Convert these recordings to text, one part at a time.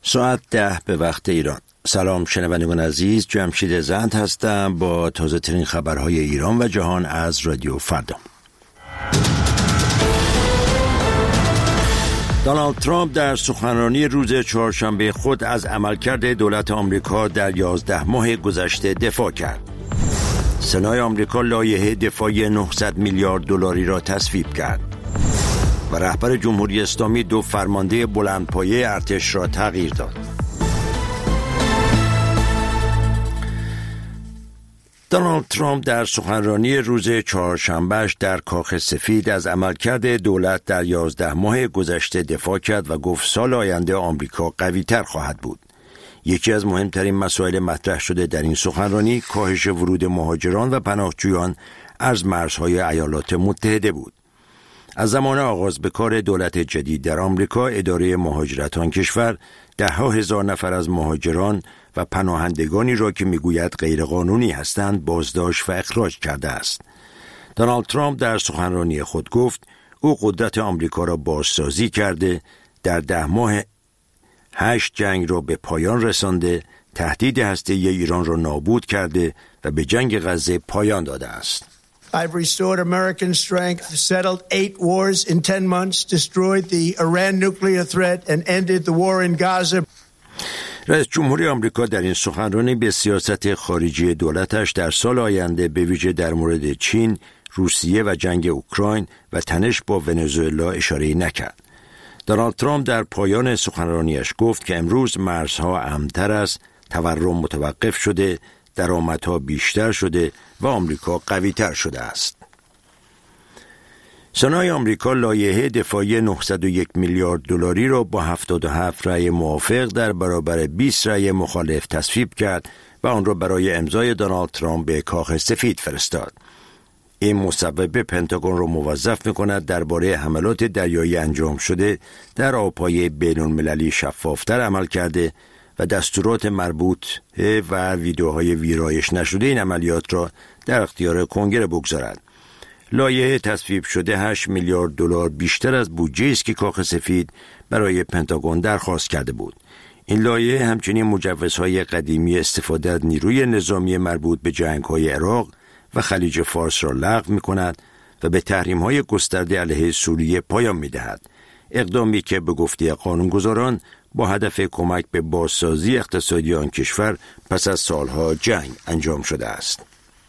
ساعت 10 به وقت ایران. سلام شنوندگان عزیز، جمشید زند هستم با تازه ترین خبرهای ایران و جهان از رادیو فردا. دونالد ترامپ در سخنرانی روز چهارشنبه خود از عملکرد دولت آمریکا در 11 ماه گذشته دفاع کرد. سنای آمریکا لایحه دفاعی 900 میلیارد دلاری را تصویب کرد و رهبر جمهوری اسلامی 2 فرمانده بلندپایه ارتش را تغییر داد. دونالد ترامپ در سخنرانی روز چهارشنبهش در کاخ سفید از عملکرد دولت در 11 ماه گذشته دفاع کرد و گفت سال آینده آمریکا قوی‌تر خواهد بود. یکی از مهمترین مسائل مطرح شده در این سخنرانی کاهش ورود مهاجران و پناهجویان از مرزهای ایالات متحده بود. از زمان آغاز به کار دولت جدید در آمریکا، اداره مهاجرت آن کشور ده‌ها هزار نفر از مهاجران و پناهندگانی را که میگوید غیرقانونی هستند بازداشت و اخراج کرده است. دونالد ترامپ در سخنرانی خود گفت او قدرت آمریکا را بازسازی کرده، در 10 ماه 8 جنگ را به پایان رسانده، تهدید هسته‌ای ایران را نابود کرده و به جنگ غزه پایان داده است. I've restored American strength, settled 8 wars in 10 months, destroyed the Iran nuclear threat and ended the war in Gaza. رئیس جمهوری آمریکا در این سخنرانی به سیاست خارجی دولتش در سال آینده به ویژه در مورد چین، روسیه و جنگ اوکراین و تنش با ونزوئلا اشاره نکرد. دونالد ترامپ در پایان سخنرانیش گفت که امروز مرزها امن‌تر است، تورم متوقف شده، درآمدها بیشتر شده و آمریکا قوی‌تر شده است. سنای آمریکا لایحه دفاعی 901 میلیارد دلاری را با 77 رأی موافق در برابر 20 رأی مخالف تصویب کرد و آن را برای امضای دونالد ترامپ به کاخ سفید فرستاد. این مصوبه پنتاگون را موظف می‌کند درباره حملات دریایی انجام شده در آب‌های بین‌المللی شفاف‌تر عمل کرده و دستورات مربوط و ویدیوهای ویرایش نشده این عملیات را در اختیار کنگره بگذارد. لایحه تصویب شده 8 میلیارد دلار بیشتر از بودجه است که کاخ سفید برای پنتاگون درخواست کرده بود. این لایحه همچنین مجوزهای قدیمی استفاده از نیروی نظامی مربوط به جنگ‌های عراق و خلیج فارس را لغو می‌کند و به تحریم‌های گسترده علیه سوریه پایان می‌دهد. اقدامی که به گفته قانونگذاران با هدف کمک به بازسازی اقتصادی آن کشور پس از سالها جنگ انجام شده است.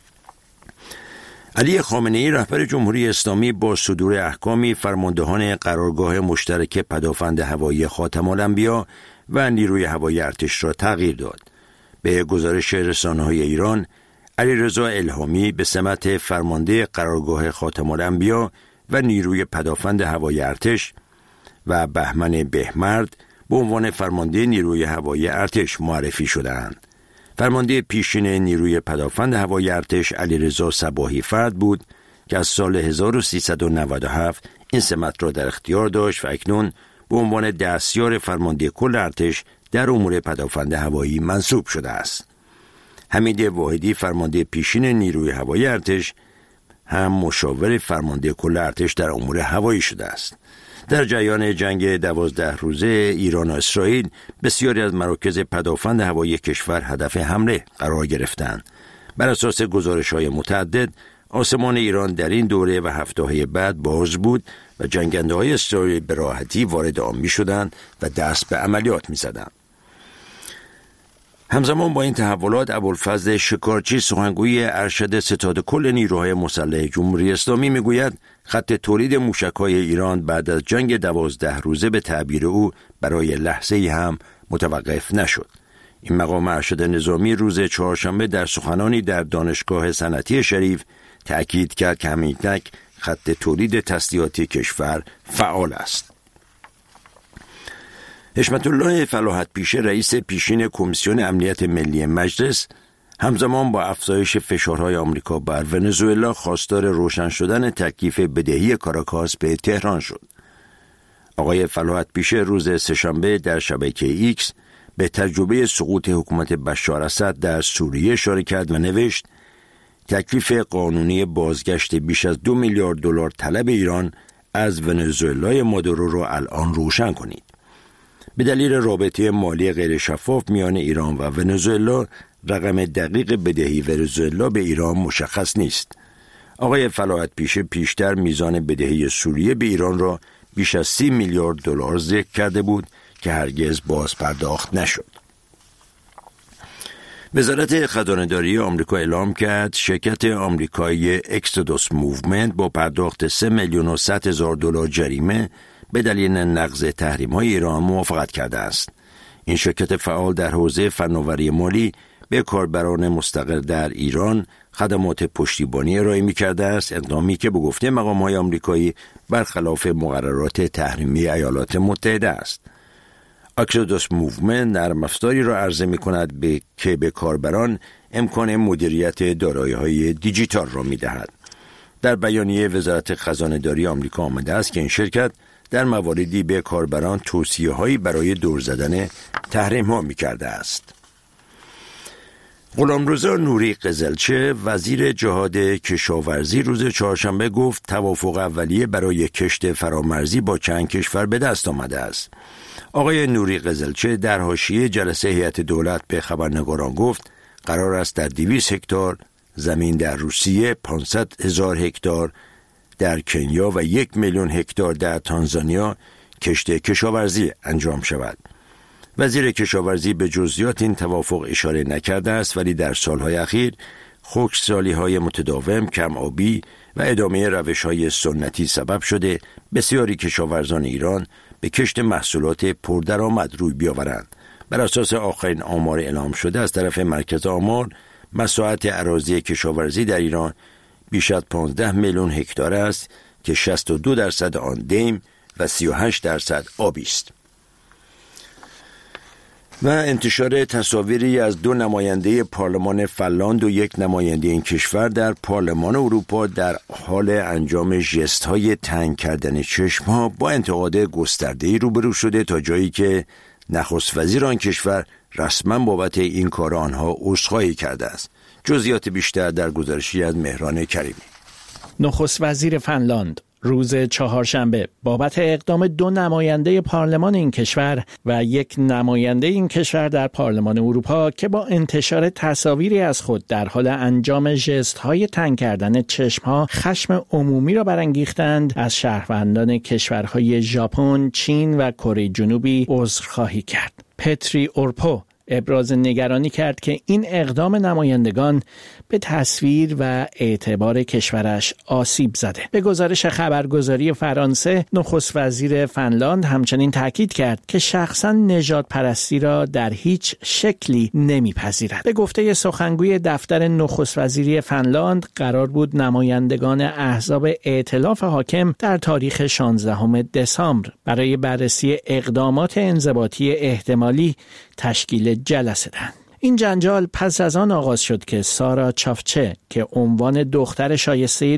علی خامنه‌ای رهبر جمهوری اسلامی با صدور احکامی فرماندهان قرارگاه مشترک پدافند هوایی خاتم الانبیا و نیروی هوایی ارتش را تغییر داد. به گزارش رسانه‌های ایران، علیرضا الهامی به سمت فرمانده قرارگاه خاتم الانبیا و نیروی پدافند هوایی ارتش و بهمن بهمرد به عنوان فرمانده نیروی هوایی ارتش معرفی شدند. فرمانده پیشین نیروی پدافند هوایی ارتش علیرضا صباحی فرد بود که از سال 1397 این سمت را در اختیار داشت و اکنون به عنوان دستیار فرمانده کل ارتش در امور پدافند هوایی منصوب شده است. حمید واحدی فرمانده پیشین نیروی هوایی ارتش هم مشاور فرمانده کل ارتش در امور هوایی شده است. در جریان جنگ 12 روزه ایران و اسرائیل بسیاری از مراکز پدافند هوایی کشور هدف حمله قرار گرفتند. بر اساس گزارش‌های متعدد آسمان ایران در این دوره و هفته‌های بعد باز بود و جنگنده‌های اسرائیل به راحتی وارد آن می‌شدند و دست به عملیات می‌زدند. همزمان با این تحولات ابوالفضل شکارچی سخنگوی ارشد ستاد کل نیروهای مسلح جمهوری اسلامی میگوید خط تولید موشک‌های ایران بعد از جنگ 12 روزه به تعبیر او برای لحظه‌ای هم متوقف نشد. این مقام ارشد نظامی روز چهارشنبه در سخنانی در دانشگاه صنعتی شریف تأکید کرد که همینک خط تولید تسلیحاتی کشور فعال است. حشمت الله فلاحت پیشه رئیس پیشین کمیسیون امنیت ملی مجلس همزمان با افزایش فشارهای آمریکا بر ونزوئلا خواستار روشن شدن تکلیف بدهی کاراکاس به تهران شد. آقای فلاحت پیشه روز سه‌شنبه در شبکه ایکس به تجربه سقوط حکومت بشار اسد در سوریه اشاره کرد و نوشت تکلیف قانونی بازگشت بیش از 2 میلیارد دلار طلب ایران از ونزوئلای مادورو را الان روشن کنید. به دلیل رابطه مالی غیر شفاف میان ایران و ونزوئلا، رقم دقیق بدهی ونزوئلا به ایران مشخص نیست. آقای فلاحت پیشتر میزان بدهی سوریه به ایران را بیش از 30 میلیارد دلار ذکر کرده بود که هرگز باز پرداخت نشد. وزارت خزانه‌داری آمریکا اعلام کرد شرکت آمریکایی اکسودوس موومنت با پرداخت 3,100,000 دلار جریمه به دلیل نقض تحریم‌های ایران موافقت کرده است. این شرکت فعال در حوزه فناوری مالی به کاربران مستقر در ایران خدمات پشتیبانی ارائه می‌کرده است، اقدامی که به گفته مقام‌های آمریکایی برخلاف مقررات تحریمی ایالات متحده است. اکسودوس موومنت نرم افزاری را عرضه می‌کند که به کاربران امکان مدیریت دارایی‌های دیجیتال را می‌دهد. در بیانیه وزارت خزانه‌داری آمریکا آمده است که این شرکت در مواردی به کاربران توصیه‌هایی برای دور زدن تحریم‌ها می‌کرده است. غلامرضا نوری قزلچه وزیر جهاد کشاورزی روز چهارشنبه گفت توافق اولیه برای کشت فرامرزی با چند کشور به دست آمده است. آقای نوری قزلچه در حاشیه جلسه هیئت دولت به خبرنگاران گفت قرار است در 200 هکتار زمین در روسیه، 500,000 هکتار در کنیا و 1,000,000 هکتار در تانزانیا کشت کشاورزی انجام شود. وزیر کشاورزی به جزئیات این توافق اشاره نکرده است، ولی در سالهای اخیر خشکسالی‌های متداوم، کم آبی و ادامه روش‌های سنتی سبب شده بسیاری کشاورزان ایران به کشت محصولات پردرآمد روی بیاورند. بر اساس آخرین آمار اعلام شده از طرف مرکز آمار، مساحت اراضی کشاورزی در ایران بیش از 15 میلیون هکتار است که 62% آن دیم و 38% آبی است. و انتشار تصاویری از 2 نماینده پارلمان فنلاند و 1 نماینده این کشور در پارلمان اروپا در حال انجام ژست‌های تنگ کردن چشم‌ها با انتقاد گسترده‌ای روبرو شده، تا جایی که نخست وزیر آن کشور رسما بابت این کار آنها عذرخواهی کرده است. جزئیات بیشتر در گزارشی از مهران کریمی. نخست وزیر فنلاند روز چهارشنبه بابت اقدام 2 نماینده پارلمان این کشور و 1 نماینده این کشور در پارلمان اروپا که با انتشار تصاویری از خود در حال انجام ژست‌های تنگ کردن چشم‌ها خشم عمومی را برانگیختند، از شهروندان کشورهای ژاپن، چین و کره جنوبی عذرخواهی کرد. پتری اورپو ابراز نگرانی کرد که این اقدام نمایندگان به تصویر و اعتبار کشورش آسیب زده. به گزارش خبرگزاری فرانسه، نخست وزیر فنلاند همچنین تاکید کرد که شخصا نژاد پرستی را در هیچ شکلی نمیپذیرد. به گفته سخنگوی دفتر نخست وزیری فنلاند، قرار بود نمایندگان احزاب ائتلاف حاکم در تاریخ 16 دسامبر برای بررسی اقدامات انضباطی احتمالی تشکیل جلسه دهند. این جنجال پس از آن آغاز شد که سارا چافچه که عنوان دختر شایسته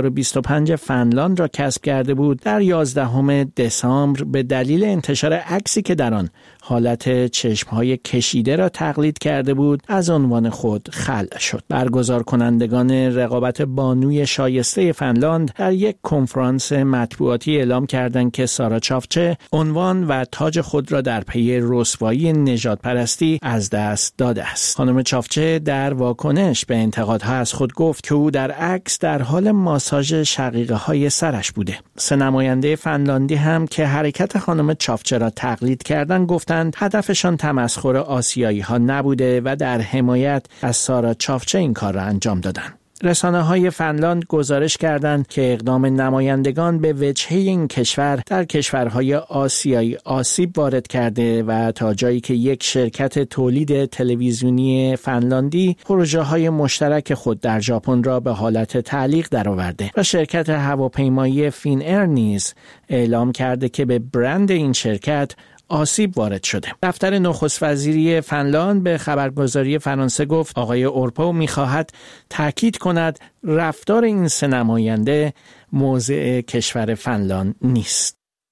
2025 فنلاند را کسب کرده بود، در 11 دسامبر به دلیل انتشار عکسی که در آن حالت چشمهای کشیده را تقلید کرده بود از عنوان خود خلع شد. برگزار کنندگان رقابت بانوی شایسته فنلاند در یک کنفرانس مطبوعاتی اعلام کردند که سارا چافچه عنوان و تاج خود را در پی رسوایی نژادپرستی از دست داده است. خانم چافچه در واکنش به انتقادها از خود گفت که او در عکس در حال ماساژ شقیقه های سرش بوده. 3 نماینده فنلاندی هم که حرکت خانم چافچه را تقلید کردند گفتند هدفشان تمسخر آسیایی ها نبوده و در حمایت از سارا چافچه این کار را انجام دادند. رسانه‌های فنلاند گزارش کردند که اقدام نمایندگان به وجهه این کشور در کشورهای آسیایی آسیب وارد کرده و تا جایی که یک شرکت تولید تلویزیونی فنلاندی پروژه‌های مشترک خود در ژاپن را به حالت تعلیق درآورده و شرکت هواپیمایی فین ایر نیز اعلام کرده که به برند این شرکت آسیب وارد شده. دفتر نخست وزیری فنلاند به خبرگزاری فرانسه گفت آقای اورپو می‌خواهد تاکید کند رفتار این 3 نماینده موضع کشور فنلاند نیست.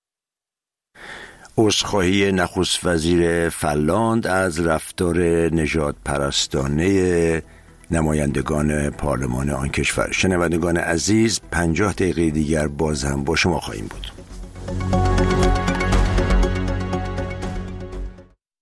عذرخواهی نخست وزیر فنلاند از رفتار نژاد پرستانه نمایندگان پارلمان آن کشور. شنوندگان عزیز، 50 دقیقه دیگر باز هم با شما خواهیم بود.